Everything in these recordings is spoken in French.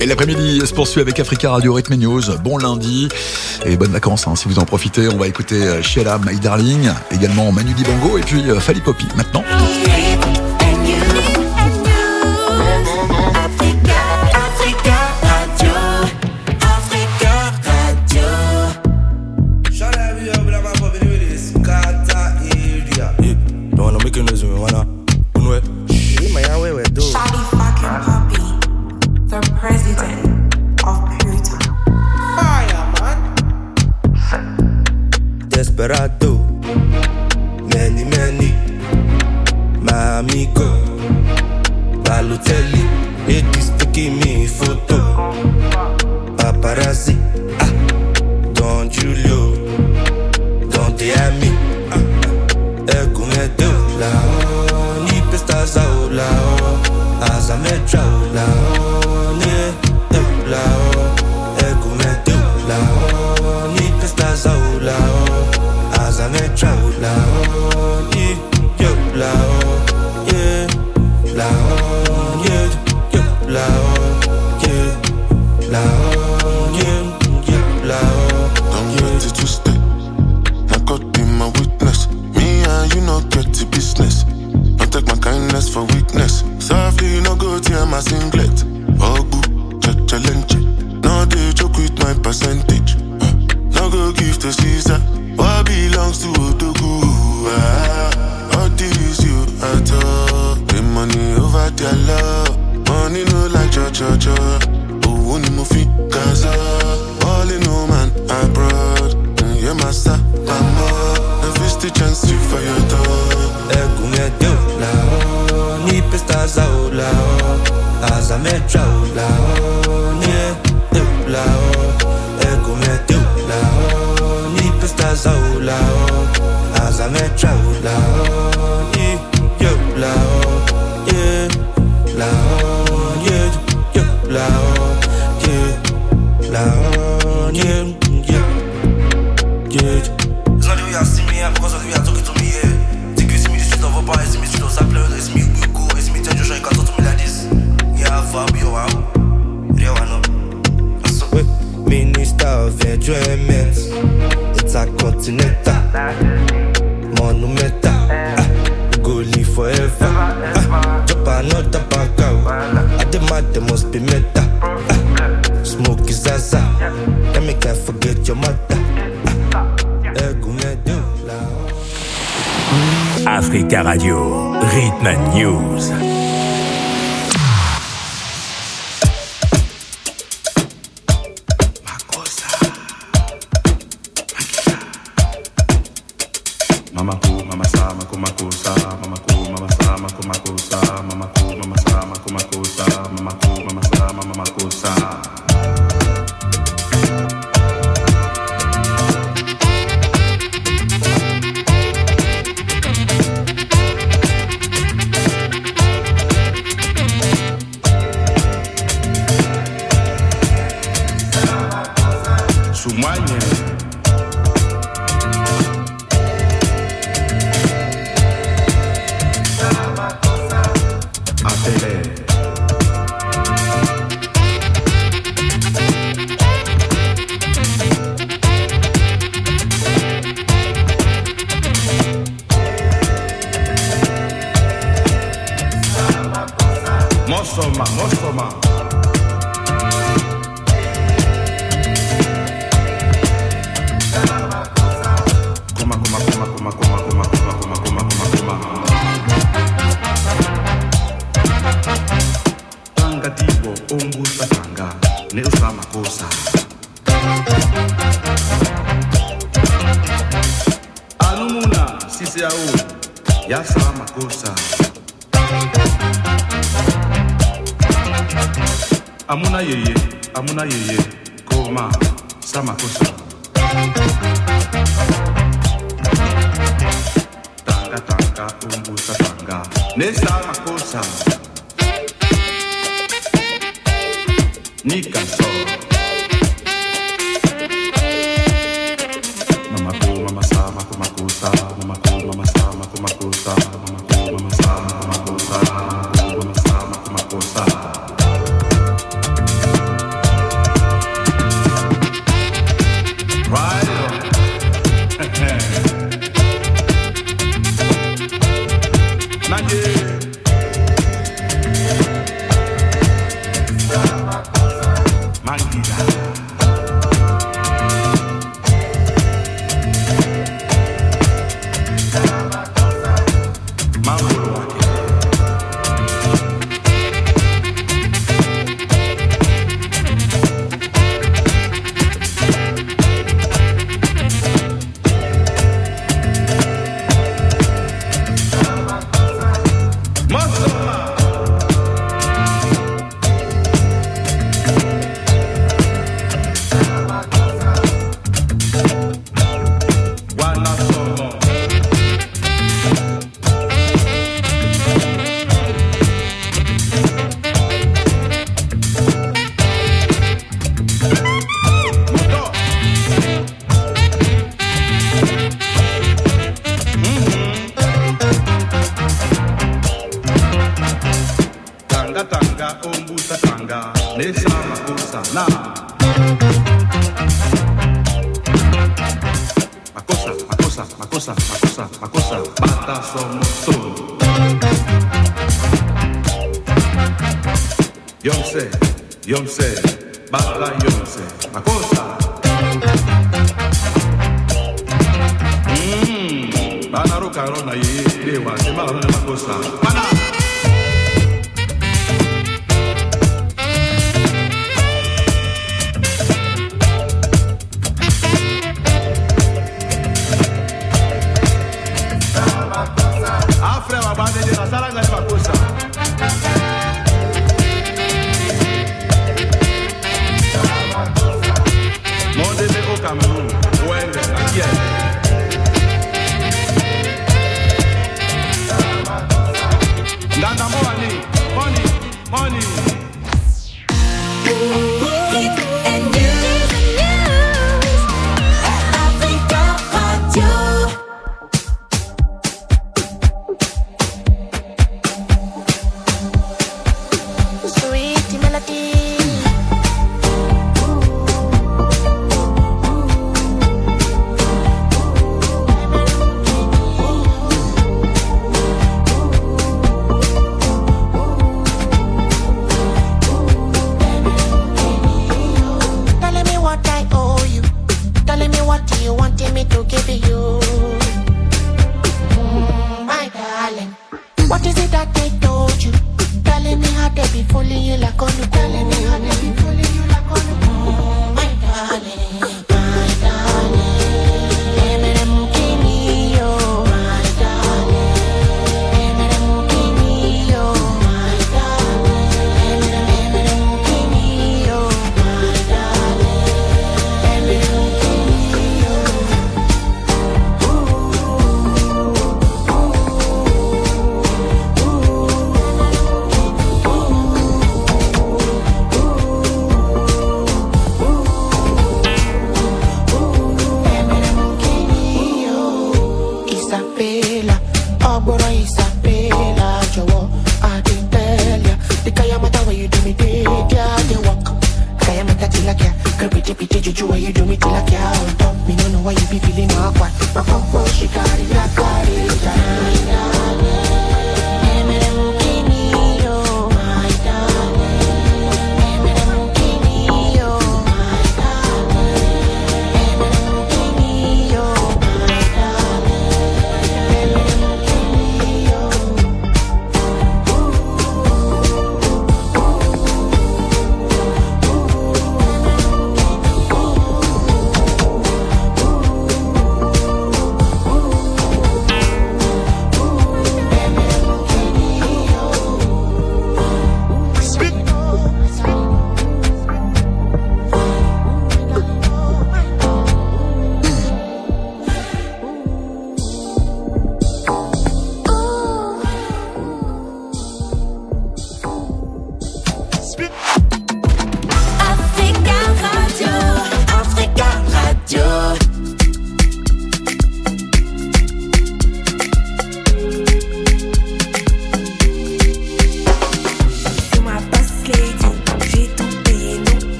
Et l'après-midi se poursuit avec Africa Radio Rhythm News. Bon lundi et bonnes vacances si vous en profitez. On va écouter Sheila, My Darling, également Manu Dibango et puis Fally Poppy maintenant. Desperado, many, my amigo, Balotelli, it is taking me photo, paparazzi, Don Julio, Don Diami, Ecumedo, lao, ni pestaza lao, azametra lao, ne lao, Ecumedo, lao, ni pestaza lao. As I met travel lao, yeah, lao, yeah, lao, yeah, lao, yeah, lao. I'm ready to stay. Now God be my witness. Me and you no get the business. Don't take my kindness for weakness. Softly no go tear my singlet. Ogu, challenge. No they joke with my percentage. No go give to Caesar. What belongs to Odogu? All this you at all. The money over their love. Money no like cha. Oh, only movie Gaza. All in no man abroad. Yeah, master, mama. Every stitch and see for your door. Ecumedo lao, ni pestaza lao. As I met travel lao, yeah, lao. Ecumedo lao, ni pestaza lao. As I met travel lao, yeah, lao, yeah, lao, yeah, lao, yeah, yeah. It's not the way I see me, because of the way I talk it to me, yeah. Take you see me the street of a bar, see me street of Sapler, see me go, see me tell Joshua, you can talk to me like this. Yeah, Fabio, wow. Real one, no. Minister of Enjoyment, it's a continental, monumental, go live forever. Drop another bank out, I demand there must be meta. Smoke is Zaza, let me can't forget your mother. Africa Radio, Rhythm News. Amuna yeye, koma, samakosa. Tanga, umbusa tanga, ne samakosa. Nika so. Mama ko, mama sama, kumakosa. Mama ko, mama sama, kumakosa. Mama ko, mama sama, kumakosa. Mama sama, kumakosa. tanga tanga ombusa tanga nesa makosa na makosa bata somoso Yomse bata yomse makosa bana rokarona ye lewa sema na makosa bana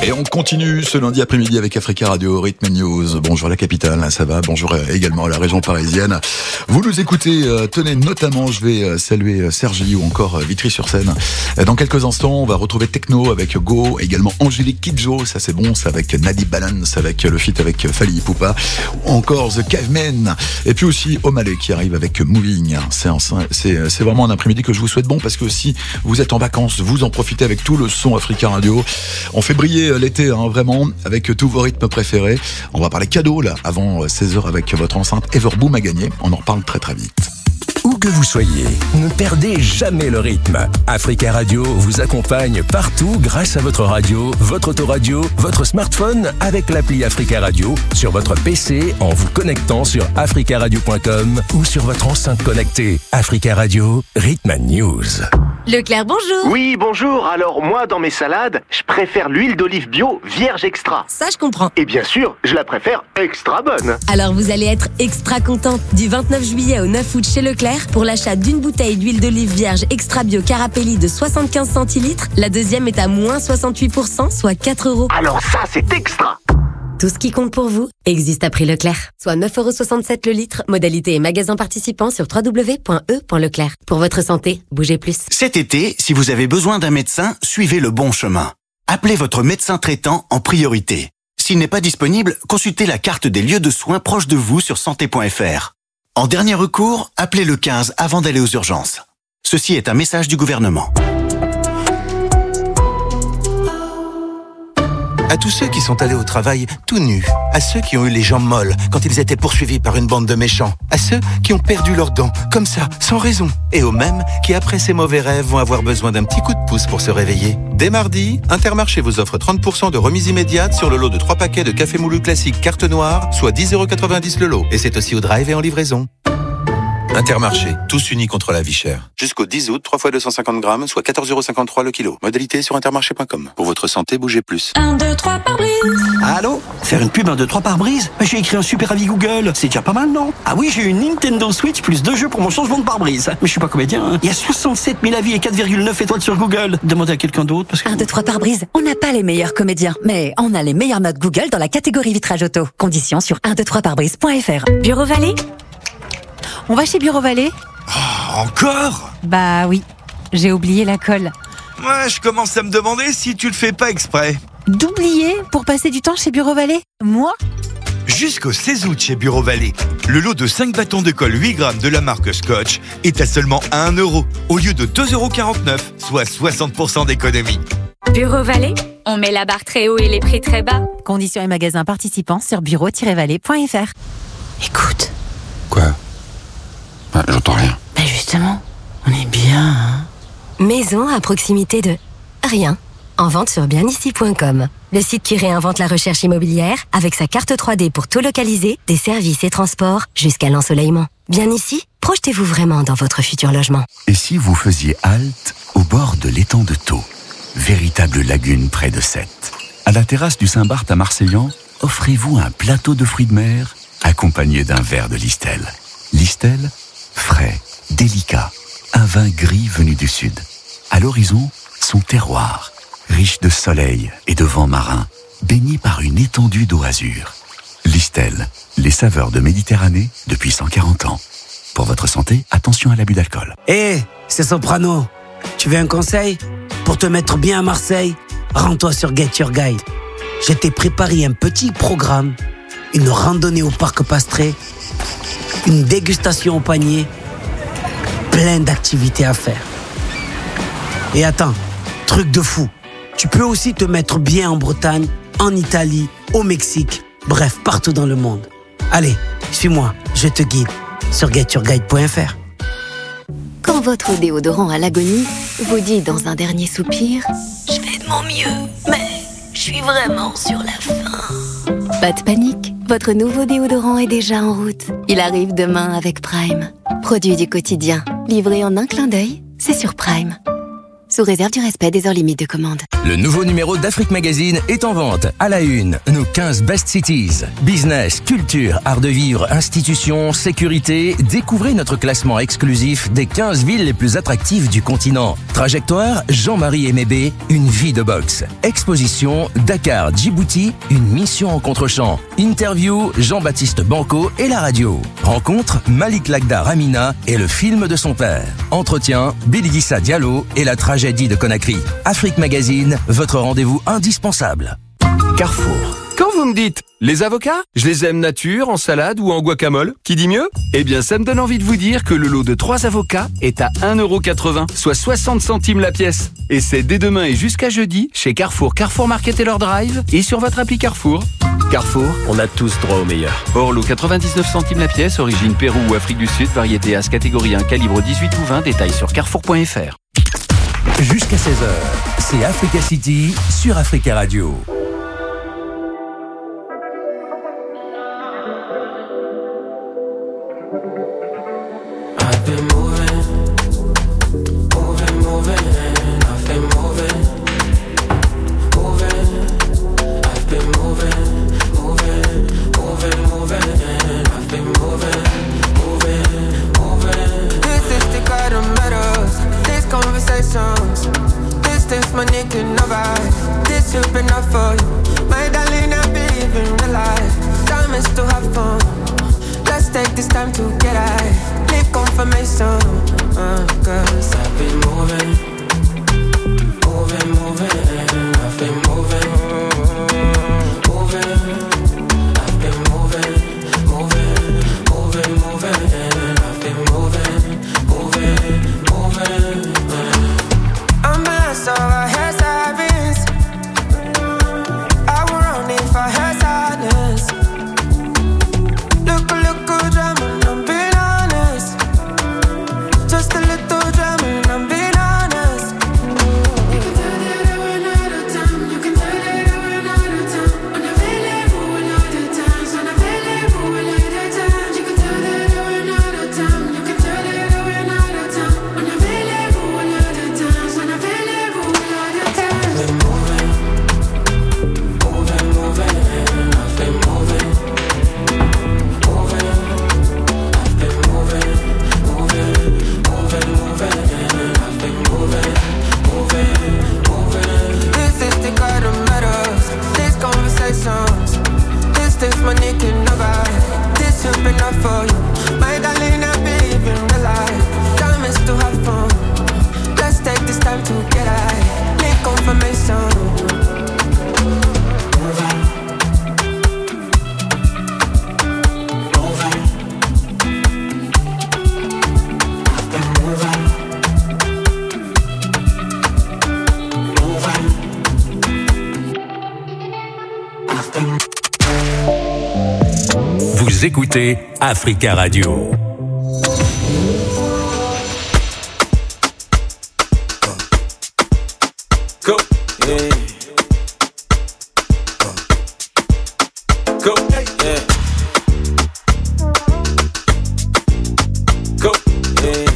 Et on continue ce lundi après-midi avec Africa Radio, Rhythm News. Bonjour la capitale, ça va? Bonjour également la région parisienne. Vous nous écoutez, tenez notamment, je vais saluer Sergi ou encore Vitry-sur-Seine. Dans quelques instants, on va retrouver Techno avec Go, également Angélique Kidjo, ça c'est bon, c'est avec Nadi Balance, avec le feat avec Fali Ipupa, ou encore The Cavemen. Et puis aussi O'Malley qui arrive avec Moving. C'est vraiment un après-midi que je vous souhaite bon, parce que si vous êtes en vacances, vous en profitez avec tout le son Africa Radio. On fait briller l'été, vraiment, avec tous vos rythmes préférés. On va parler cadeaux, là, avant 16h avec votre enceinte Everboom à gagner. On en reparle très très vite. Où que vous soyez, ne perdez jamais le rythme. Africa Radio vous accompagne partout grâce à votre radio, votre autoradio, votre smartphone avec l'appli Africa Radio sur votre PC en vous connectant sur africaradio.com ou sur votre enceinte connectée. Africa Radio, Rhythm News. Leclerc, bonjour. Oui, bonjour. Alors moi, dans mes salades, je préfère l'huile d'olive bio vierge extra. Ça, je comprends. Et bien sûr, je la préfère extra bonne. Alors vous allez être extra content. Du 29 juillet au 9 août chez Leclerc, pour l'achat d'une bouteille d'huile d'olive vierge extra bio Carapelli de 75 centilitres, la deuxième est à moins 68%, soit 4 €. Alors ça, c'est extra. Tout ce qui compte pour vous existe à prix Leclerc. Soit 9,67 € le litre. Modalité et magasin participants sur www.e.leclerc. Pour votre santé, bougez plus. Cet été, si vous avez besoin d'un médecin, suivez le bon chemin. Appelez votre médecin traitant en priorité. S'il n'est pas disponible, consultez la carte des lieux de soins proches de vous sur santé.fr. En dernier recours, appelez le 15 avant d'aller aux urgences. Ceci est un message du gouvernement. À tous ceux qui sont allés au travail tout nus, à ceux qui ont eu les jambes molles quand ils étaient poursuivis par une bande de méchants, à ceux qui ont perdu leurs dents, comme ça, sans raison, et aux mêmes qui, après ces mauvais rêves, vont avoir besoin d'un petit coup de pouce pour se réveiller. Dès mardi, Intermarché vous offre 30% de remise immédiate sur le lot de 3 paquets de café moulu classique carte noire, soit 10,90 € le lot. Et c'est aussi au drive et en livraison. Intermarché, tous unis contre la vie chère. Jusqu'au 10 août, 3 fois 250 grammes, soit 14,53 € le kilo. Modalité sur intermarché.com. Pour votre santé, bougez plus. 1, 2, 3 par brise. Allô? Faire une pub 1, 2, 3 par brise? J'ai écrit un super avis Google. C'est déjà pas mal, non? Ah oui, j'ai eu une Nintendo Switch plus 2 jeux pour mon changement de pare-brise. Mais je suis pas comédien, hein. Il y a 67 000 avis et 4,9 étoiles sur Google. Demandez à quelqu'un d'autre parce que... 1, 2, 3 par brise. On n'a pas les meilleurs comédiens, mais on a les meilleures notes Google dans la catégorie vitrage auto. Conditions sur 123parbrise.fr. Bureau Vallée? On va chez Bureau Vallée? Oh, encore? Bah oui, j'ai oublié la colle. Ouais, je commence à me demander si tu le fais pas exprès. D'oublier pour passer du temps chez Bureau Vallée? Moi? Jusqu'au 16 août chez Bureau Vallée, le lot de 5 bâtons de colle 8 grammes de la marque Scotch est à seulement 1 € au lieu de 2,49 €, soit 60% d'économie. Bureau Vallée, on met la barre très haut et les prix très bas. Conditions et magasins participants sur bureau-vallée.fr. Écoute. Quoi? J'entends rien. Bah justement, on est bien, hein. Maison à proximité de rien. En vente sur bienici.com. Le site qui réinvente la recherche immobilière avec sa carte 3D pour tout localiser, des services et transports jusqu'à l'ensoleillement. Bien ici, projetez-vous vraiment dans votre futur logement. Et si vous faisiez halte au bord de l'étang de Thau, véritable lagune près de Sète? À la terrasse du Saint-Barth à Marseillan, offrez-vous un plateau de fruits de mer accompagné d'un verre de Listel. Listel, frais, délicat, un vin gris venu du sud. À l'horizon, son terroir, riche de soleil et de vent marin, baigné par une étendue d'eau azur. Listel, les saveurs de Méditerranée depuis 140 ans. Pour votre santé, attention à l'abus d'alcool. Hé, c'est Soprano. Tu veux un conseil? Pour te mettre bien à Marseille, rends-toi sur Get Your Guide. Je t'ai préparé un petit programme, une randonnée au parc Pastré, une dégustation au panier, plein d'activités à faire. Et attends, truc de fou, tu peux aussi te mettre bien en Bretagne, en Italie, au Mexique, bref, partout dans le monde. Allez, suis-moi, je te guide sur getyourguide.fr. Quand votre déodorant à l'agonie vous dit dans un dernier soupir « Je fais de mon mieux, mais je suis vraiment sur la fin ». Pas de panique, votre nouveau déodorant est déjà en route. Il arrive demain avec Prime. Produit du quotidien, livré en un clin d'œil, c'est sur Prime. Sous réserve du respect des heures limites de commande. Le nouveau numéro d'Afrique Magazine est en vente. À la une, nos 15 best cities. Business, culture, art de vivre, institutions, sécurité. Découvrez notre classement exclusif des 15 villes les plus attractives du continent. Trajectoire Jean-Marie Emébé, une vie de boxe. Exposition Dakar Djibouti, une mission en contre-champ. Interview Jean-Baptiste Banco et la radio. Rencontre Malik Lagda Ramina et le film de son père. Entretien Biliguissa Diallo et la tragédie de Conakry. Afrique Magazine, votre rendez-vous indispensable. Carrefour. Quand vous me dites les avocats, je les aime nature, en salade ou en guacamole, qui dit mieux? Eh bien, ça me donne envie de vous dire que le lot de 3 avocats est à 1,80€, soit 60 centimes la pièce. Et c'est dès demain et jusqu'à jeudi chez Carrefour, Carrefour Market et leur drive et sur votre appli Carrefour. Carrefour, on a tous droit au meilleur. Orlo 99 centimes la pièce, origine Pérou ou Afrique du Sud, variété As catégorie 1, calibre 18 ou 20, détails sur carrefour.fr. Jusqu'à 16h, c'est Africa City sur Africa Radio. Distance, money can never. This should be enough for you. My darling, I believe in real life. Time is to have fun. Let's take this time together. Leave confirmation. Cause I've been moving. I've been moving. I've been moving. I've been moving. So I had silence. I would run if I had silence. Look, good drama, I'm being honest. Just a little drama, I'm being honest. You can tell that I ran out of time. You can tell that I ran out of time. Unavailable a lot of times. Unavailable a lot of times. You can tell that I ran out of time. You can tell that I ran out of time. Unavailable a lot of times. Unavailable. Distance, money can never. This should be enough for you. My darling, I believe in real life. Time is to have fun. Let's take this time together. Make confirmation. Vous écoutez Africa Radio. Go, yeah. Go, yeah. Go, yeah.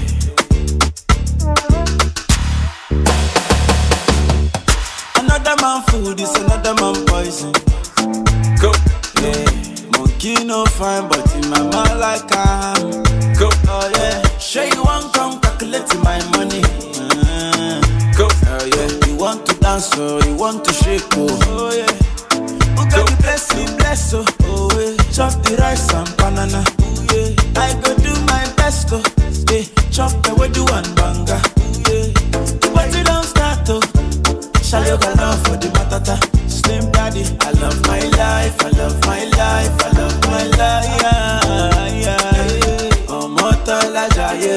Another man food is another man poison. Go, yeah. Monkey no fine, but in my mind like I'm. Go, oh yeah. Sure you want come calculate my money. Go, oh yeah. You want to dance or you want to shake, oh yeah. Who got the blessing, bless oh, oh yeah. Chop the rice and banana, oh yeah. I go do my best, oh yeah. Chop the way do one banga, oh yeah. The party don't start, oh. Shall you go love for the matata? Slim daddy, I love my life, I love my life, I love my life, yeah, yeah. Oh, Motola Jaye,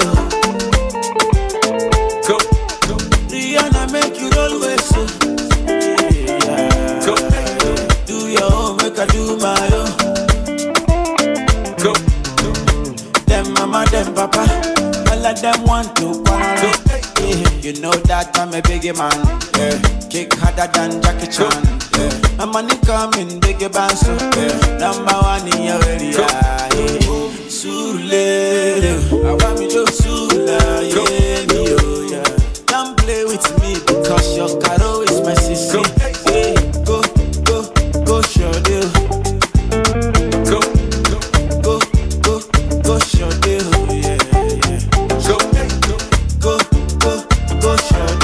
go, go. Rihanna make you always so, yeah. Go, do your own, make I do my own. Go, them mama, them papa, all of them want to go. You know that I'm a biggie man, yeah. Kick harder than Jackie Chan, yeah. My money coming, biggie band, so yeah. Number one in your area, yeah. Sule, I want me to Sula, yeah, me, oh, yeah. Don't play with me because your caro is my sister. Yeah. Go, go, go, show deal. Go, go, go, go, show deal, yeah, yeah. Go, go, go, go, show.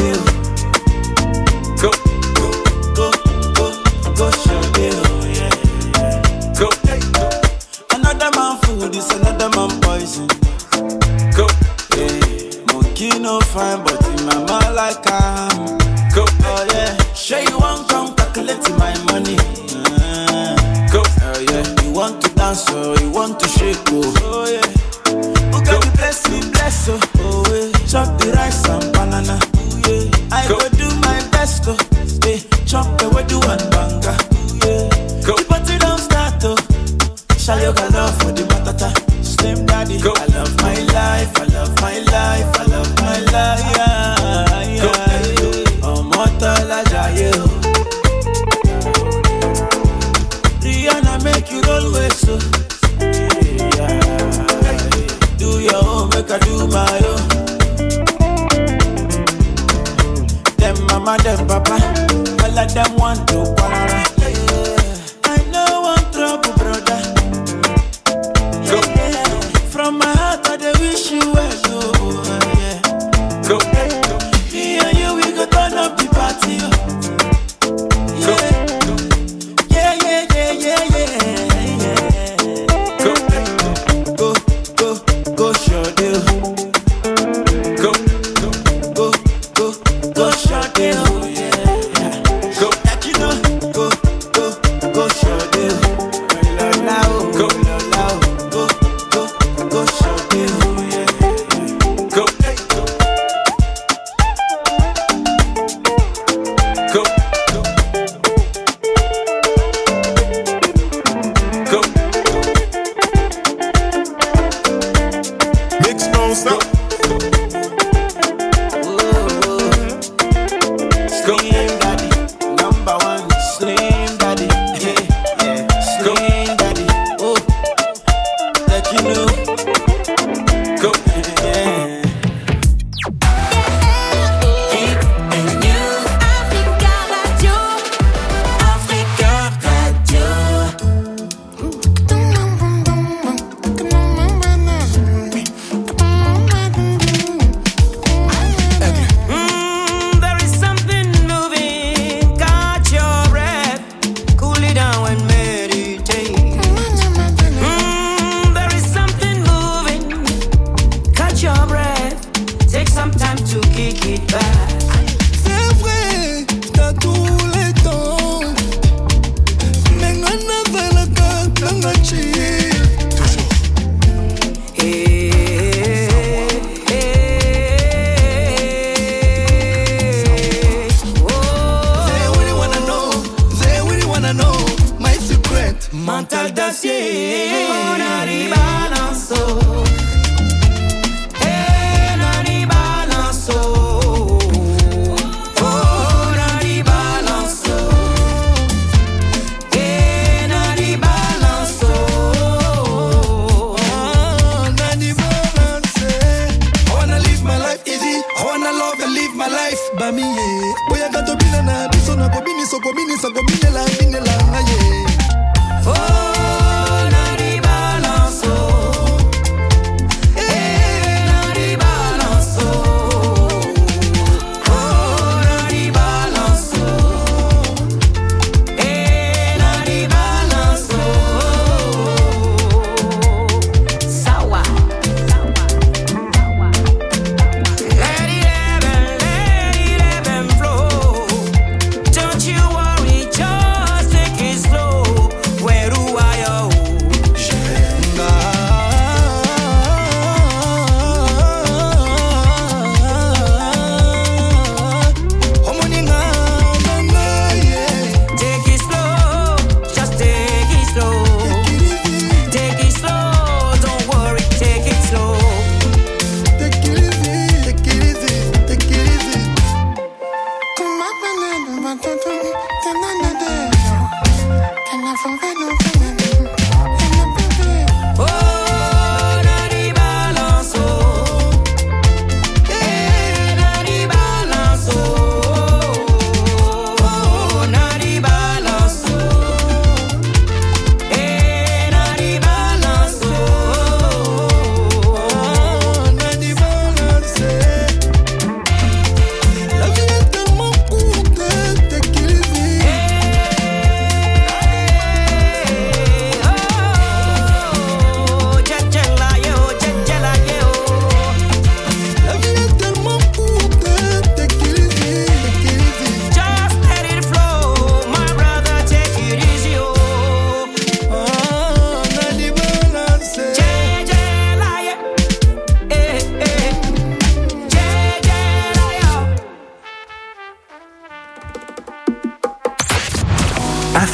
like go. Oh yeah, sure you want come calculate my money. Go. Oh yeah, you want to dance or you want to shake oh yeah. Who can you bless me bless oh yeah. Chop the rice and banana. Oh yeah, I go do my best oh. Hey, chop the way do one banga. Oh yeah, go. The party don't start oh. Shall you got love for the matata? Slim daddy, go. I love my life, I love my life, I love my life. Yeah, yeah. Oh, mortal ajaye. Rihanna make you roll with so. Yeah. Do your own, make I do my own. Them mama, them papa, all of them want to parara. I know one trouble, brother. From my heart, I dey wish you well, oh, yeah. Go. Me and you, we go turn up the party, oh. Yeah. Yeah, yeah, yeah, yeah, yeah. Go. Go, go, go, sure deal. Go. Go, go, go, sure deal. Yeah. Go. That you know. Go, go, go, sure deal. Go. Go show you, yeah. Go. Go. Go. Mix no stop. Slim Daddy, number one. Slim Daddy, yeah, yeah. Slim Daddy, oh, let you know. Go. Yeah. There is something moving, catch your breath, cool it down and meditate. There is something moving, catch your breath, take some time to kick it back. C'est vrai, t'as tous les temps, mais on avait la carte, on a chill. Toujours. They really wanna know my secret. Mental d'acier, on arrive à l'ensaut. On arrive à l'ensaut. On arrive à l'ensaut. On arrive à l'ensaut. Nani balance. I wanna live my life easy. I wanna love and live my life. Bami ye. Boya gato bina na biso na kobini so kobini la na ye. On arrive à l'ensaut. On arrive à l'ensaut. On arrive à l'ensaut. On arrive à l'ensaut. Sawa. Let it ebb and flow. Don't you worry, just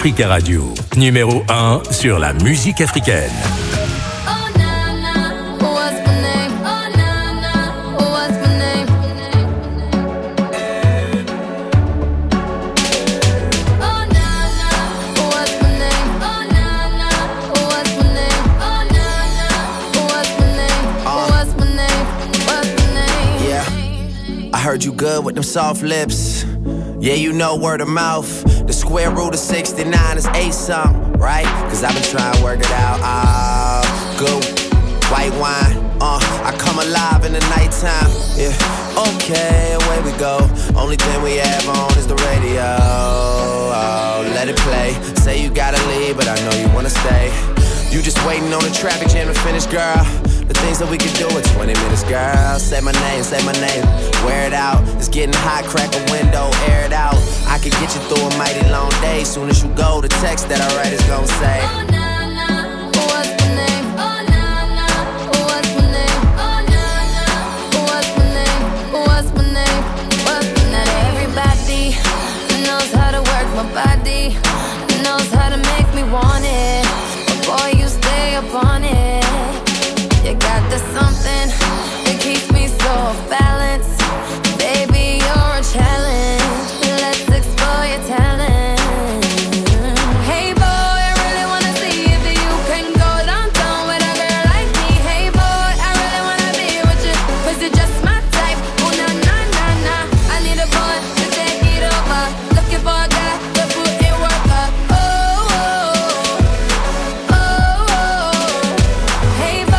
Africa Radio, numéro 1 sur la musique africaine. Heard you good with them soft lips. Yeah, you know word of mouth. The square root of 69 is 8 something, right? Cause I've been trying to work it out. Good white wine. I come alive in the nighttime. Yeah, okay, away we go. Only thing we have on is the radio. Oh, let it play. Say you gotta leave, but I know you wanna stay. You just waiting on the traffic jam to finish, girl. The things that we can do in 20 minutes, girl. Say my name, wear it out. It's getting hot, crack a window, air it out. I could get you through a mighty long day. Soon as you go, the text that I write is gonna say, oh, nah, nah, what's my name? Oh, nah, nah, what's my name? Oh, nah, nah, what's my name? What's my name? What's my name? Not everybody knows how to work my body, knows how to make me want it. But boy, you stay up on it. You got the something that keeps me so off balance. Baby, you're a challenge. Let's explore your talent. Hey boy, I really wanna see if you can go downtown with a girl like me. Hey boy, I really wanna be with you, cause you're just my type. Oh na na na na, I need a boy to take it over. Looking for a guy to put in work up. Oh, oh, oh, oh. Hey boy,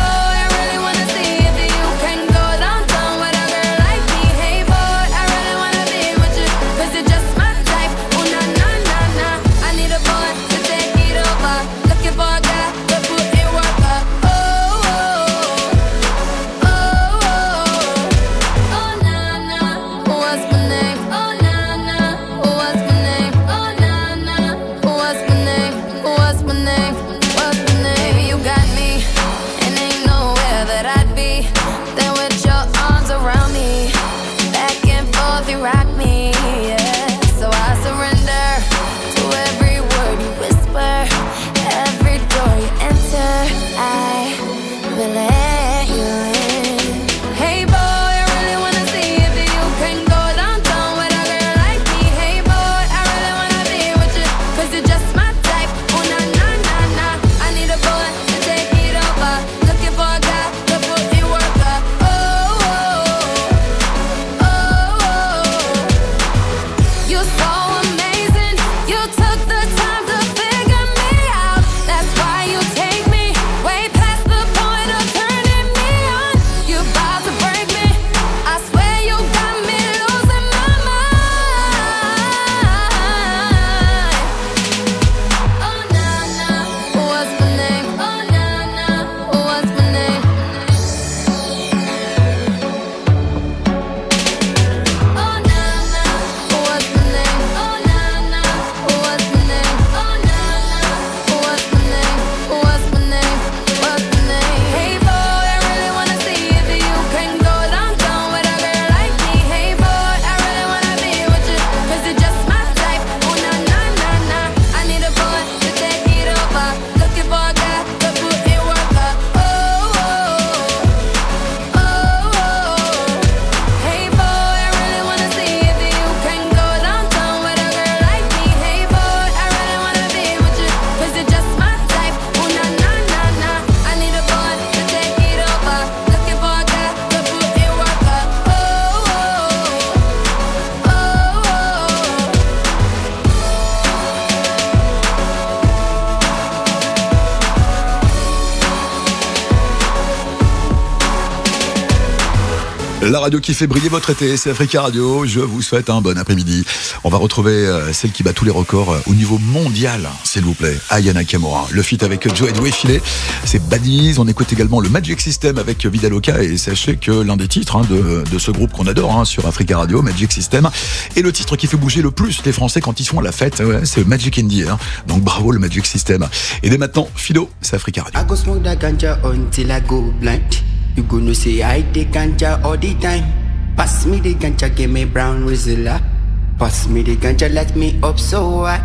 La radio qui fait briller votre été, c'est Africa Radio. Je vous souhaite un bon après-midi. On va retrouver celle qui bat tous les records au niveau mondial, s'il vous plaît, Aya Nakamura. Le feat avec Joe Edoué-Filet, c'est Baddies. On écoute également le Magic System avec Vidaloka. Et sachez que l'un des titres de ce groupe qu'on adore sur Africa Radio, Magic System, est le titre qui fait bouger le plus les Français quand ils sont à la fête. Ouais, c'est Magic Indie. Donc bravo le Magic System. Et dès maintenant, Fido, c'est Africa Radio. I go smoke that ganja until I go blind. You gonna say I take ganja all the time. Pass me the ganja, give me brown Rizla. Pass me the ganja, let me up so high.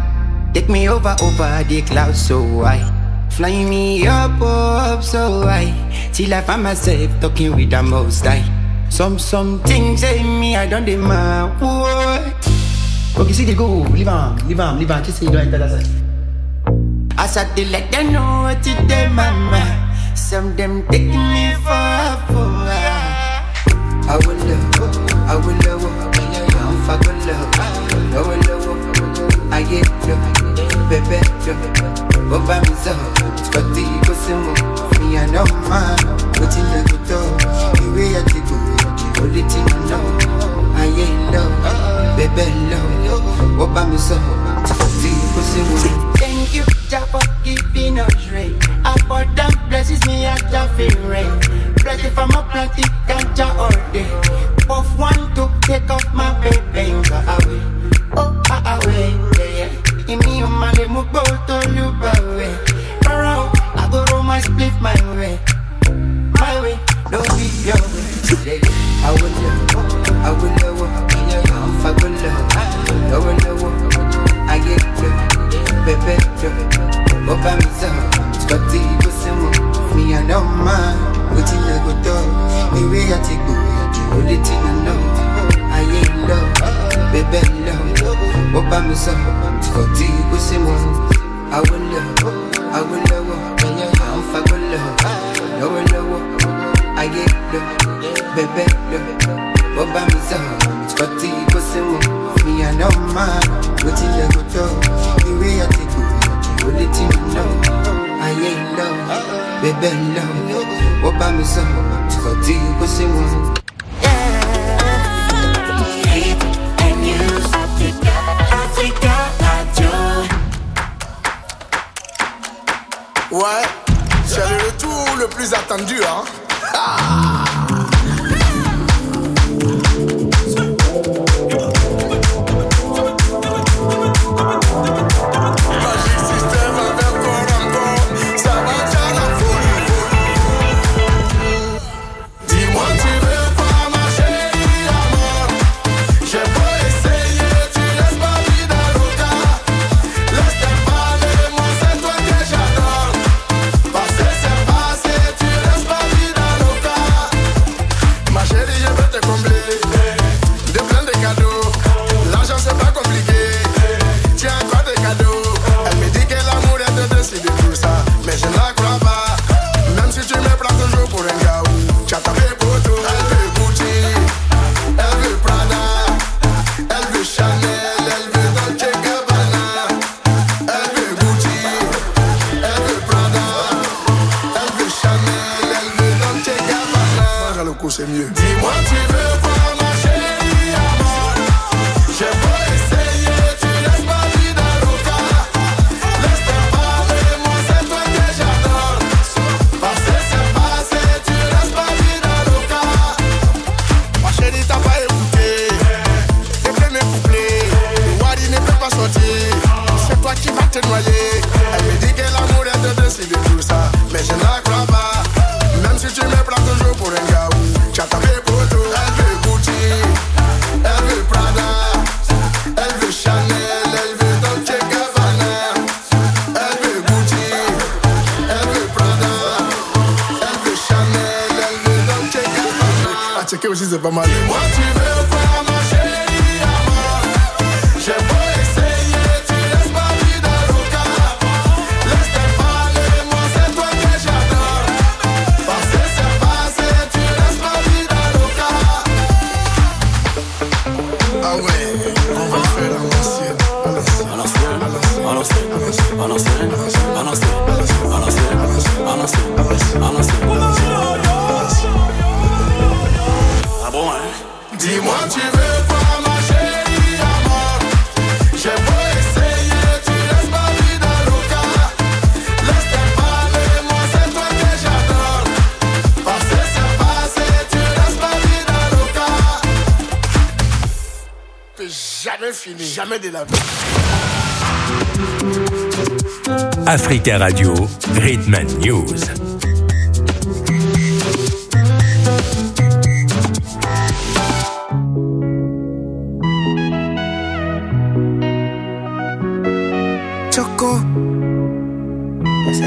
Take me over the clouds so high. Fly me up so high. Till I find myself talking with the most high. Some things say me, I don't demand. Okay, see the go. Leave on. Just say you don't enter that side. I start to let them know what it them, mama. Some them taking me for a fool. I will love. I'm for good love. I get love, baby, love. Oba mi so, Scotty go simo. Me I know man, what in the good dog. The way I take the only thing I know. I ain't love, baby love. Oba mi so, Scotty go simo. Thank you, Jah, for keeping us right. Abundant blesses me at the feel right. Bless it from a plenty ganja all day. Puff one to take off my baby and go away. Oh, away, yeah. In me, man, they move both to you, away. Around, I go roll my split my way. Don't be your way. I will love, I'm for good love. I will love, I get love, baby, love. Oba mi so, Scotty go simo. Me I know man, what in the good dog. The way I take go, the only thing I know. I ain't love, baby love. Oba mi so, Scotty go simo. I will love, I'm for good love. I will love, I get love, baby love. Oba mi so, Scotty go simo. Me I know man, what in the good dog. The way I take go, the only thing I know. I ain't love, baby love. Oba mi so, Scotty go simo. Ouais, c'est le retour le plus attendu, hein. Ah. C'est mieux. Dis-moi tu veux voir ma chérie à mort. J'ai beau essayer, tu laisses ma vie dans l'oca. Laisse-toi parler, moi c'est toi que j'adore. Passé c'est passé, tu laisses ma vie dans l'oca. Ma chérie t'as pas écouté les premiers couplets. Le wadi ne peut pas sortir. C'est toi qui vas te noyer. Elle me dit que l'amour est de décider tout ça, mais je ne la crois pas. Même si tu me prends toujours pour un gars. J'attendais pour tout, elle veut Gucci, elle veut Prada, elle veut Chanel, elle veut Dolce Gabbana. Elle veut Gucci, elle veut Prada, elle veut Chanel, elle veut Dolce Gabbana. À checker aussi c'est pas mal. Moi tu veux voir ma chérie à mort. J'ai beau essayer, tu laisses ma vie dans l'oca. Laisse-toi parler, moi c'est toi que j'adore. Passé c'est passé, tu laisses ma vie dans l'oca. Ah ouais, on va faire à l'ancienne. À l'ancienne, à l'ancienne, à l'ancienne, à l'ancienne, à l'ancienne, à l'ancienne, à l'ancienne. Ah bon hein? Dis-moi tu veux voir ma chérie à mort. J'ai beau essayer, tu laisses ma vie dans l'oca. Laisse-toi parler, moi c'est toi que j'adore. Passé c'est passé, tu laisses ma vie dans l'oca. Jamais fini, jamais de la vie. Africa Radio, Rhythm and News. Coco. Essa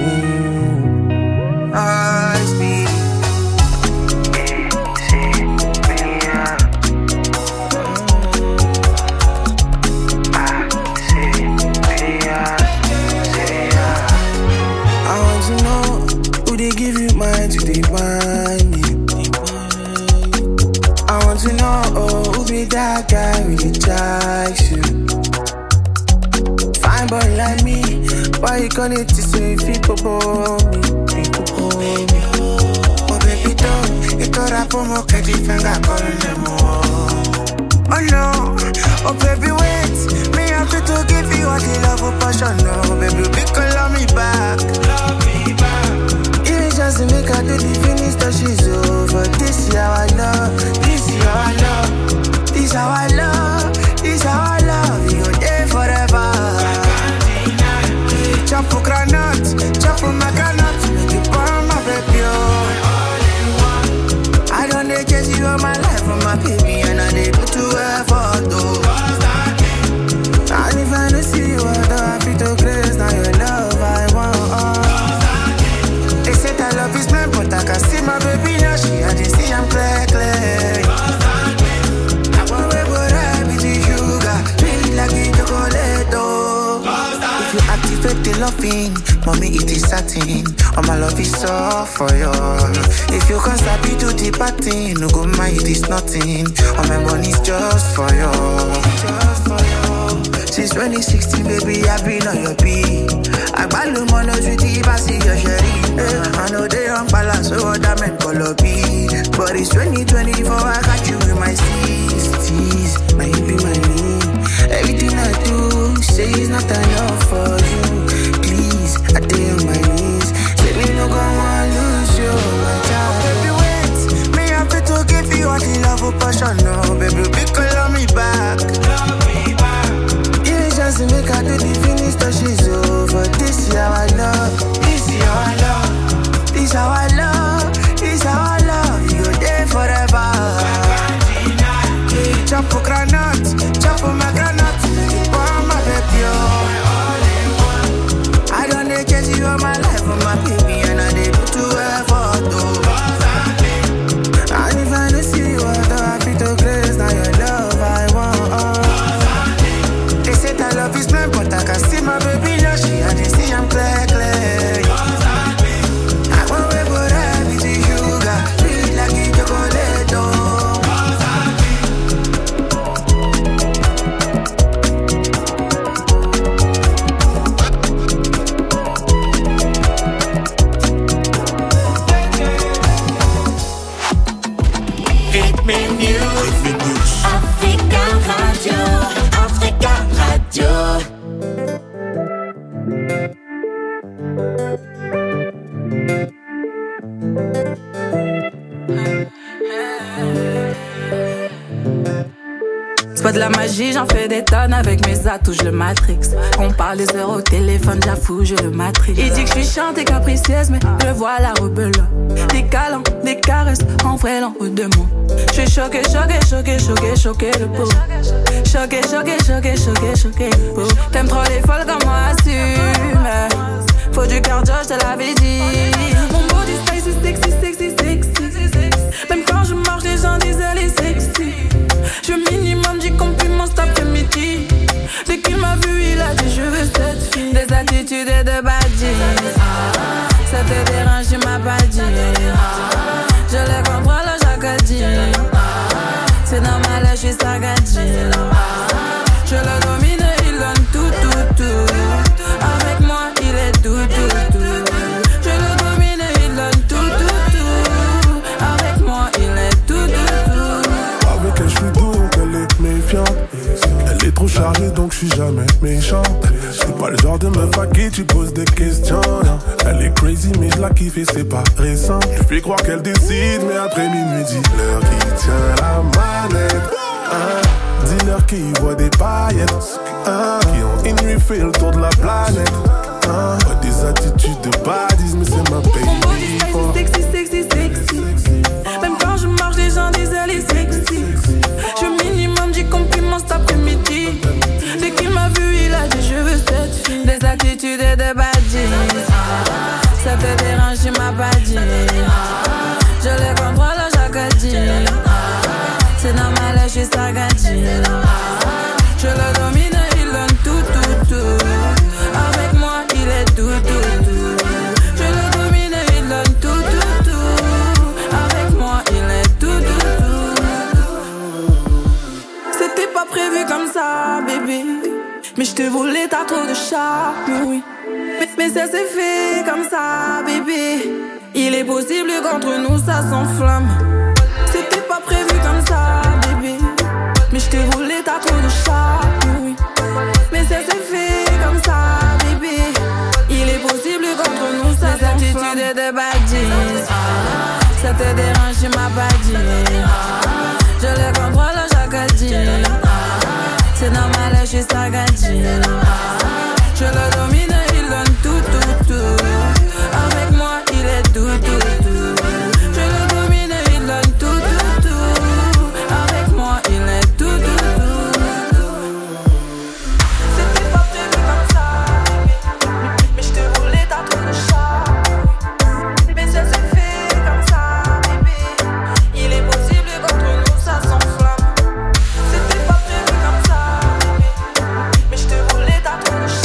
they give you mine to define you. I want to know who be that guy really likes you. Fine boy like me, why you call it to say people for me? Oh baby don't, it all up on my catchy finger calling them more. Oh no, oh baby wait, me have to give you all the love of passion. No baby, because love me back. Just to make her do the finish that she's over. This is how I love, this is how I love, this is how I love, this is how I love. You there forever. Chop for granite, chop for my granite, make you burn my baby. I don't need chase you all my life for my baby, and I need to effort though. And if I don't see you, I feel to grace. Now your love I want. They say that love is blind, but I can see my baby now. She had to see I'm clear. I want to go right with the sugar, sweet like the chocolate. If you activate the loving, mommy it is satin. All my love is all for you. If you can't stop it to the party, no go mind it is nothing. All my money's just for you. Since 2016, baby, I've been on your beat. I value money with the passy your sherry. I know they on balance, so other men color B. But it's 2024, I got you in my steez. My hip in my knee. Everything I do, say it's not enough for you. Please, I stay on my knees. Say me no go want lose you, my child. Baby, wait, me have to give you all the love of passion. No, baby, because love me back. To make her do the finish that she's over. This is how I love, this is how I love, this is how I love, this is how I love. You there forever. Chop for granite, chop for my granite, for my baby. I don't need chase you all my life for my baby, and I did to effort though. And if I don't see you, I feel to grace. Now your love I want. They say that love is blind, but I can see my baby now. She had to see I'm clear. I want to go right with the sugar, sweet like the chocolate. Ritme News. Africa Radio. Africa Radio. C'est pas de la magie, j'en fais des tonnes avec mes atouts, je le matrix. On parle des heures au téléphone, j'avoue, je le matrix. Il dit que je suis chiante et capricieuse, mais je vois la rebelle. Des câlins, des caresses, en vrai l'en haut de moi. Je suis choquée, le pauvre. Choquée, le pauvre. T'aimes trop les folles comme moi, assume. Faut du cardio, je te l'avais dit. Mon body spicy, sexy. Même quand je marche, les gens disent elle est sexy. Je minimum 10 compliments cet après-midi. Dès qu'il m'a vu, il a dit je veux cette fille. Des attitudes et de badges. Ça te dérange, tu m'as pas dit. Je les contrôle chaque dit. C'est normal, je suis sagadji. Je le domine, il donne tout. Avec moi, il est tout. Je le domine, il donne tout. Avec moi, il est tout. Avec elle, je suis doux, donc elle est méfiante. Elle est trop chargée, donc je suis jamais méchant. C'est pas le genre de meuf à qui tu poses des questions. Elle est crazy, mais je la kiffe et c'est pas récent. Je fais croire qu'elle décide, mais après minuit, dis-leur qui tient la manette. Dis-leur qui voit des paillettes. Qui ont une nuit fait le tour de la planète. Des attitudes de baddies, mais c'est ma baby. Mon body sexy. Même quand je marche, les gens disent elle est sexy. Je minimum 10 compliments cet après-midi. Dès qu'il m'a vu, il a dit je veux cette fille. Des Je le domine, il donne tout, tout, tout. Avec moi, il est tout, tout, tout. Je le domine, il donne tout, tout, tout. Avec moi, il est tout, tout, tout. C'était pas prévu comme ça, bébé. Mais je te voulais, t'as trop de charme, oui. Mais ça s'est fait comme ça, bébé. Il est possible qu'entre nous ça s'enflamme. C'était pas prévu comme ça, bébé. Mais je te voulais, t'as trop de charme, oui. Mais ça s'est fait comme ça, bébé. Il est possible qu'entre nous ça s'enflamme. Les attitudes de badis, ça te dérange, tu m'as pas dit. Je les contrôle chaque jour. C'est normal, je suis sagadie. Je le domine, il donne tout, tout, tout. Avec moi, il est tout, tout, tout. Je le domine, il donne tout, tout, tout. Avec moi, il est tout, tout, tout. C'était pas prévu comme ça, mais je te voulais, t'as trop de charme. Mais ça s'est fait comme ça, bébé. Il est possible qu'entre nous ça s'enflamme. C'était pas prévu comme ça, mais je te voulais, t'as trop de charme.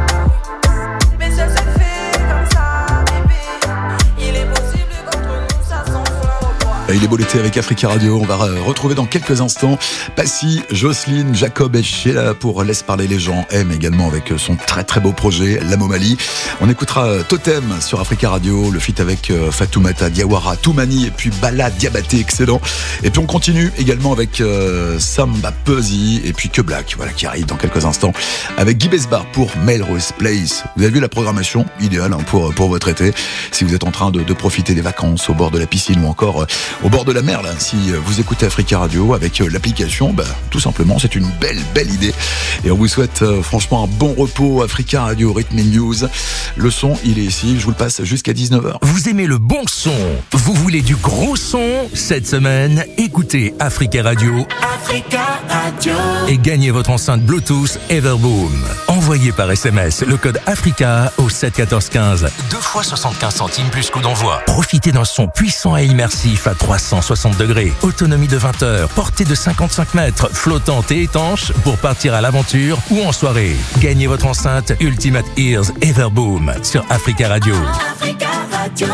Il est beau l'été avec Africa Radio. On va retrouver dans quelques instants Passy, Jocelyne, Jacob et Sheila pour Laisse parler les gens. M également avec son très très beau projet La Momali. On écoutera Totem sur Africa Radio, le feat avec Fatoumata Diawara, Toumani et puis Bala Diabaté, excellent. Et puis on continue également avec Samba Puzzy et puis Que Black, voilà, qui arrive dans quelques instants avec Guy Besbar pour Melrose Place. Vous avez vu la programmation idéale pour votre été, si vous êtes en train de profiter des vacances au bord de la piscine ou encore au bord de la mer, là, si vous écoutez Africa Radio avec l'application, tout simplement, c'est une belle idée. Et on vous souhaite franchement un bon repos. Africa Radio, Rhythm News. Le son, il est ici. Je vous le passe jusqu'à 19h. Vous aimez le bon son? Vous voulez du gros son? Cette semaine, écoutez Africa Radio. Africa Radio. Et gagnez votre enceinte Bluetooth Everboom. Envoyez par SMS le code Africa au 7 14 15. 2 fois 75 centimes plus coût d'envoi. Profitez d'un son puissant et immersif à 360 degrés. Autonomie de 20 heures. Portée de 55 mètres. Flottante et étanche pour partir à l'aventure ou en soirée. Gagnez votre enceinte Ultimate Ears Everboom sur Africa Radio. Africa Radio.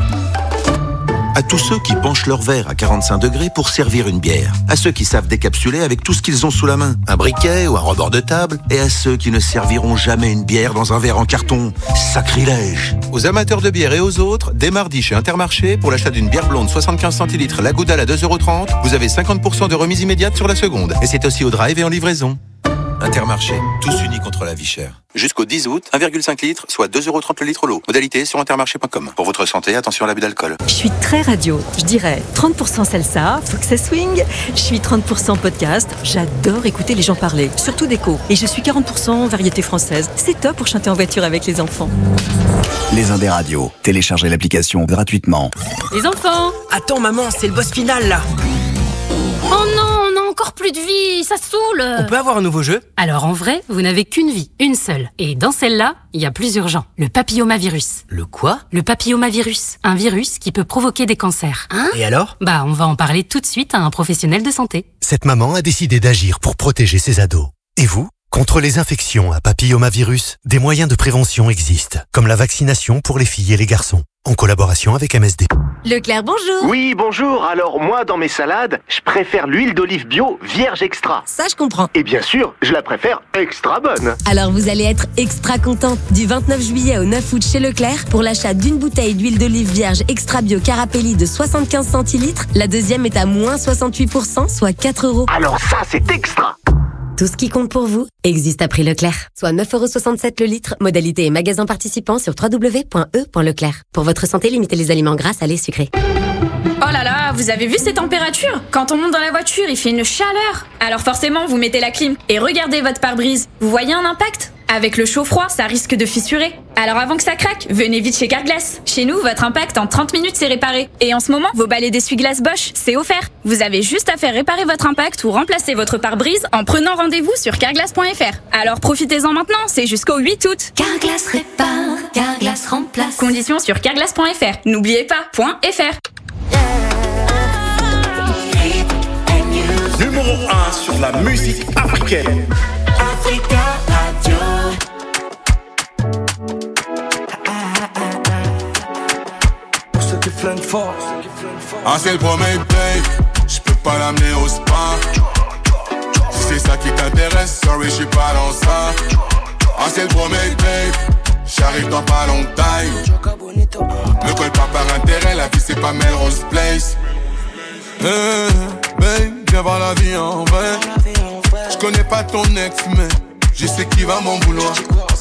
À tous ceux qui penchent leur verre à 45 degrés pour servir une bière. À ceux qui savent décapsuler avec tout ce qu'ils ont sous la main. Un briquet ou un rebord de table. Et à ceux qui ne serviront jamais une bière dans un verre en carton. Sacrilège. Aux amateurs de bière et aux autres, dès mardi chez Intermarché, pour l'achat d'une bière blonde 75 centilitres, la Goudal à 2,30 €, vous avez 50% de remise immédiate sur la seconde. Et c'est aussi au drive et en livraison. Intermarché, tous unis contre la vie chère. Jusqu'au 10 août, 1,5 litre, soit 2,30 € le litre l'eau. Modalité sur intermarché.com. Pour votre santé, attention à l'abus d'alcool. Je suis très radio. Je dirais 30% salsa, faut que ça swing. Je suis 30% podcast. J'adore écouter les gens parler, surtout d'écho. Et je suis 40% variété française. C'est top pour chanter en voiture avec les enfants. Les Indés Radio. Téléchargez l'application gratuitement. Les enfants! Attends maman, c'est le boss final là. Oh non, on a encore plus de vie, ça saoule. On peut avoir un nouveau jeu? Alors en vrai, vous n'avez qu'une vie, une seule. Et dans celle-là, il y a plus urgent. Le papillomavirus. Le quoi? Le papillomavirus. Un virus qui peut provoquer des cancers. Hein? Et alors? On va en parler tout de suite à un professionnel de santé. Cette maman a décidé d'agir pour protéger ses ados. Et vous? Contre les infections à papillomavirus, des moyens de prévention existent, comme la vaccination pour les filles et les garçons, en collaboration avec MSD. Leclerc, bonjour. Oui, bonjour. Alors moi, dans mes salades, je préfère l'huile d'olive bio vierge extra. Ça, je comprends. Et bien sûr, je la préfère extra bonne. Alors vous allez être extra content. Du 29 juillet au 9 août chez Leclerc, pour l'achat d'une bouteille d'huile d'olive vierge extra bio Carapelli de 75 centilitres, la deuxième est à moins 68%, soit 4 €. Alors ça, c'est extra. Tout ce qui compte pour vous existe à prix Leclerc. Soit 9,67 € le litre. Modalité et magasin participant sur www.e.leclerc. Pour votre santé, limitez les aliments gras, salés, sucrés. Oh là là, vous avez vu ces températures? Quand on monte dans la voiture, il fait une chaleur. Alors forcément, vous mettez la clim et regardez votre pare-brise. Vous voyez un impact? Avec le chaud-froid, ça risque de fissurer. Alors avant que ça craque, venez vite chez Carglass. Chez nous, votre impact en 30 minutes c'est réparé. Et en ce moment, vos balais d'essuie-glace Bosch, c'est offert. Vous avez juste à faire réparer votre impact ou remplacer votre pare-brise en prenant rendez-vous sur carglass.fr. Alors profitez-en maintenant, c'est jusqu'au 8 août. Carglass répare, Carglass remplace. Conditions sur carglass.fr. N'oubliez pas, .fr. Numéro 1 sur de la musique africaine. Africa Radio. Pour ceux qui flinguent fort. Ah, c'est le premier play. J'peux pas l'amener au spa. Si c'est ça qui t'intéresse, sorry, j'suis pas dans ça. Ah, c'est le premier play. J'arrive dans pas longtemps. Me colle pas par intérêt, la vie c'est pas Melrose Place. Babe, viens voir la vie en vrai. J'connais pas ton ex, mais je sais qui va m'en vouloir.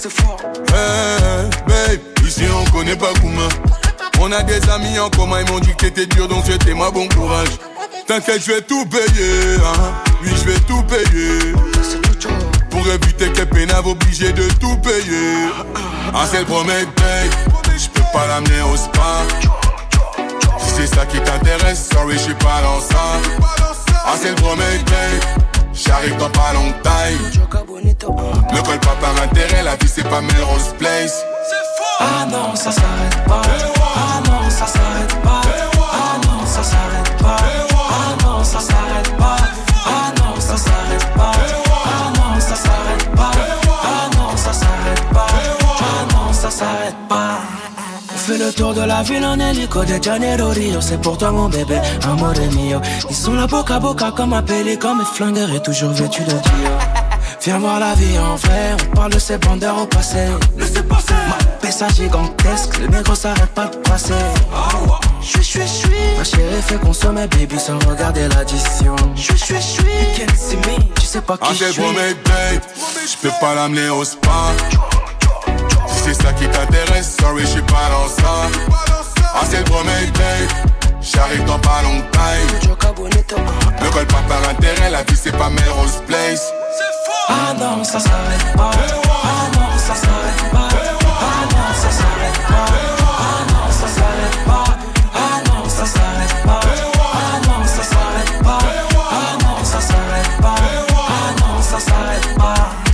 Babe, ici on connaît pas Gouma. On a des amis en commun, ils m'ont dit que t'étais dur, donc souhaitez-moi bon courage. T'inquiète, je vais tout payer, hein. Oui, je vais tout payer. Pour éviter que pénave obligé de tout payer. Ah, c'est le premier date. J'peux pas l'amener au spa. Si c'est ça qui t'intéresse, sorry, j'suis pas dans ça. Ah, c'est le premier date. J'arrive dans pas longtemps. Me colle pas par intérêt, la vie c'est pas Melrose Place. Ah non, ça s'arrête pas. Ah non, ça s'arrête pas. Ah non, ça s'arrête pas. Ah non, ça s'arrête pas. Ah non, ça s'arrête pas. Ah non, ça s'arrête pas. Ah non, ça s'arrête pas. Ah non, ça s'arrête pas. On fait le tour de la ville en hélico de Janeiro Rio. C'est pour toi mon bébé, amore mio. Ils sont là boca à boca comme appelés comme flingueurs et toujours vêtus de Dio. Viens voir la vie en vrai, on parle de ces bandeurs au passé. Laissez passer. Ma pessa gigantesque, le négro s'arrête pas de passer. Chui. Ma chérie fait consommer baby sans regarder l'addition. Chui. You can't see me, tu sais pas qui je suis. Ah, c'est le premier date. J'peux pas l'amener au spa. Si c'est ça qui t'intéresse, sorry, j'suis pas dans ça. Ah, c'est le premier date. J'arrive dans pas longtemps. Me colle pas par intérêt, la vie c'est pas Melrose Place. Ah non, ça s'arrête pas. Ah non, ça s'arrête pas. Ah non, ça s'arrête pas. Ah non, ça s'arrête pas. Ah non, ça s'arrête pas. Ah non, ça s'arrête pas. Ah non, ça s'arrête pas. Ah non, ça s'arrête pas.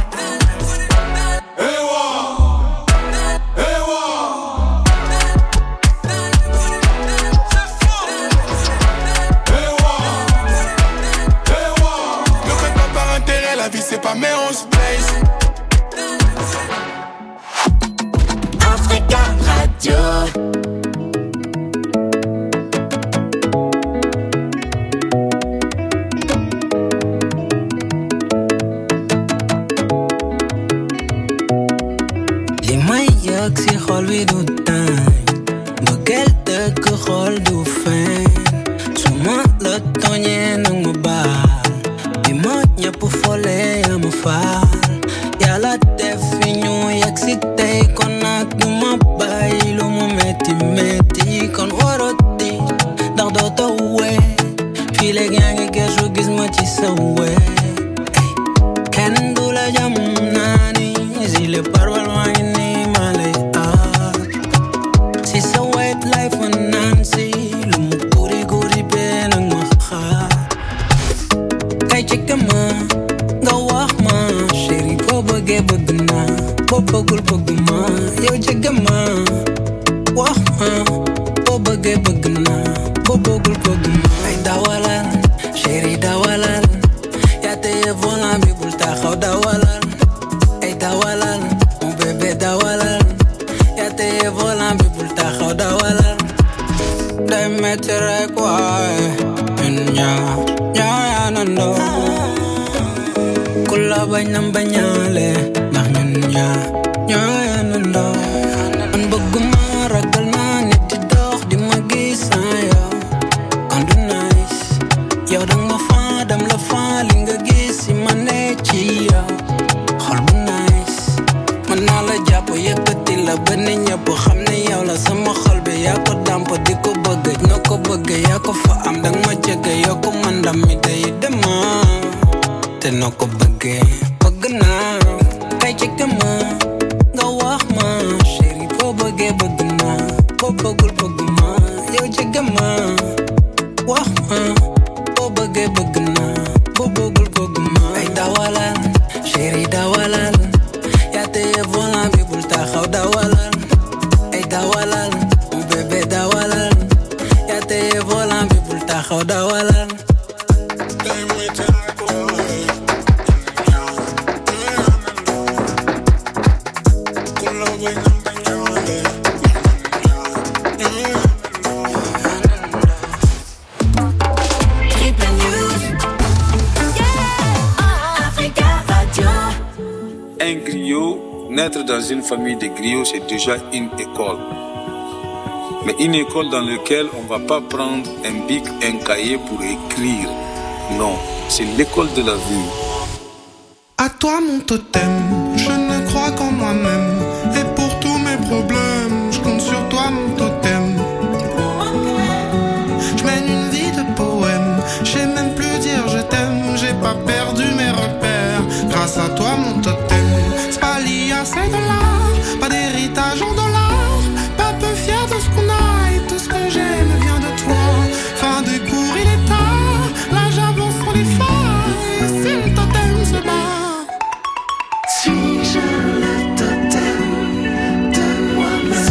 La vie c'est pas Melrose Place. Africa Radio. li may yëg si xol wi du tànn bëggeel dëgg xol du fen su ma la tooñee nag ma baal bi ma ñëpp fole ya ma faal yàlla def fi ñu yegg si tey kon nag du ma bàyyi lu mu metti metti kon waroti ndax doo tawee fii léegi yaa ngi gëstu gis ma ci sa wee kenn du la jam naa ni si le parwal maa ngi nii maa lay aar si sa wet life ma naan si lu mu guri guri bee nag ma xaar kay jege ma nga wax ma chéri boo bëggee bëgg naa boo bëggul bëgg ma yow jege ma wax ma boo bëggee bëgg naa boo bëggul bëgg ma ay dawalal chéri dawalal yaa teye volant bi bul taxaw dawalal ay dawalal mon bébé dawalal yaa teye volant bi bul taxaw dawalal day metti rek waaye ñun ñaar yaa nandoo ku la bañ na bañaale ndax ñun ñaar yaa nandoo man bëgguma ragal naa nit di dox di ma gis sans yow kon du nice yow danga faa dam la faa li nga gis si ma ne ci yow xol bu nice mën naa la jàpp yëkkati la ba ne ñëpp xam ne yow la sama xol bi yaa ko dàmp di ko bëgg noo ko bëgg yaa ko fa am danga ma jege yoo ko man ndam mi day dema te noo ko bëggee bëgg naa kay jege ma nga wax ma chéri boo bëggee bëgg naa boo bëggul bëgg ma yow jege ma wax ma boo bëggee bëgg naa boo bëggul bëgg ma ay dawalal chéri dawalal yaa teye volant bi bul taxaw dawalal ay dawalal mon bébé dawalal yaa teye volant bi bul taxaw dawalal griots, naître dans une famille de griots, c'est déjà une école. Mais une école dans laquelle on ne va pas prendre un bic, un cahier pour écrire. Non, c'est l'école de la vie. À toi mon totem, je ne crois qu'en moi-même. Et pour tous mes problèmes, je compte sur toi mon totem. Je mène une vie de poème, j'ai même plus dire je t'aime. J'ai pas perdu mes repères, grâce à toi mon totem. C'est pas l'IA, c'est de l'art, pas d'héritage en dollars. Pas peu fier de ce qu'on a et tout ce que j'aime vient de toi. Fin de cours, il est tard, là j'avance sur les phares. Et si le totem se bat, suis-je le totem de moi-même?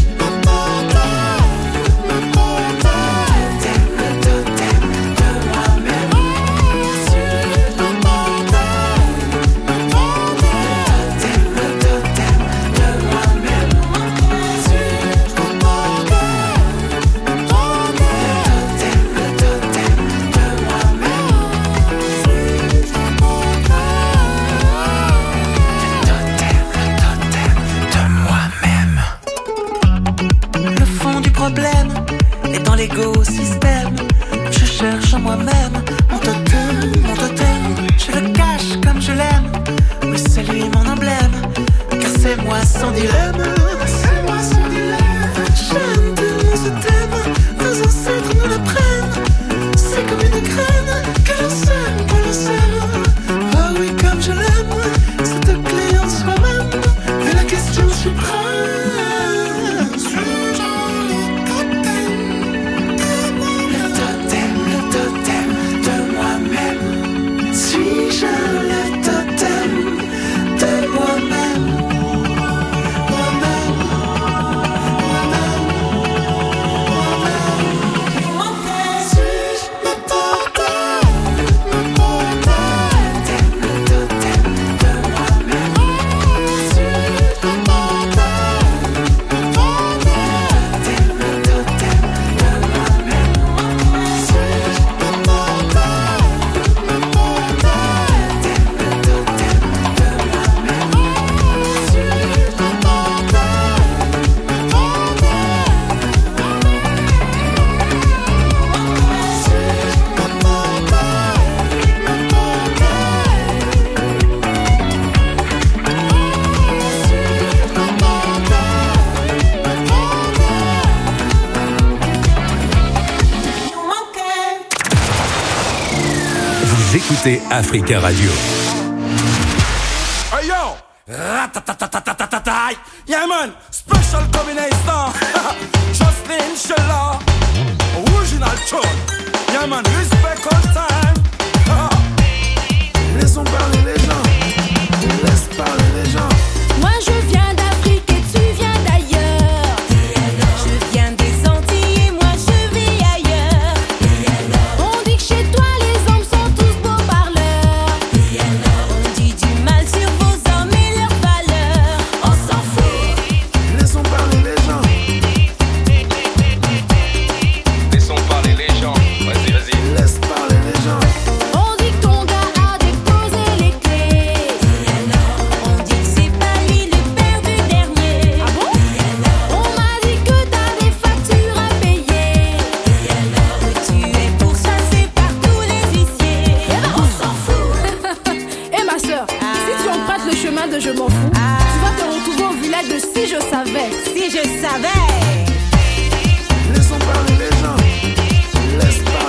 Et dans l'écosystème, je cherche en moi-même mon totem, mon totem. Je le cache comme je l'aime, mais c'est lui mon emblème, car c'est moi sans dilemme. C'est moi sans dilemme. J'aime tellement ce thème, nos ancêtres nous l'apprennent. C'est comme une graine que l'on sème. Oh oui, comme je l'aime, cette clé en soi-même est la question suprême. Écoutez Africa Radio. Hey yo! Ratatatatatatai! Yeah man! Special combination! Justin Sheller! Original tune! Yeah man! Respect all time! Laissons parler les gens! Laisse parler les gens! Moi je viens d'Afrique et tu viens d'ailleurs. Je viens des Antilles et moi je vis ailleurs. On dit que chez toi les hommes sont tous beaux parleurs. On dit du mal sur vos hommes et leurs valeurs. On s'en fout. Laissons parler les gens! Laissons parler les gens. Vas-y, vas-y. Laisse parler les gens! On dit que ton gars a déposé les clés. On dit que c'est pas lui le père du dernier. Ah bon? On m'a dit que t'as des factures à payer. Que tu es pourchassé par tous les huissiers. On s'en fout. Eh ma soeur, si tu empruntes le chemin de je m'en fous, tu vas te retrouver au village de Si je savais. Si je savais. Laissons parler les gens! Laisse parler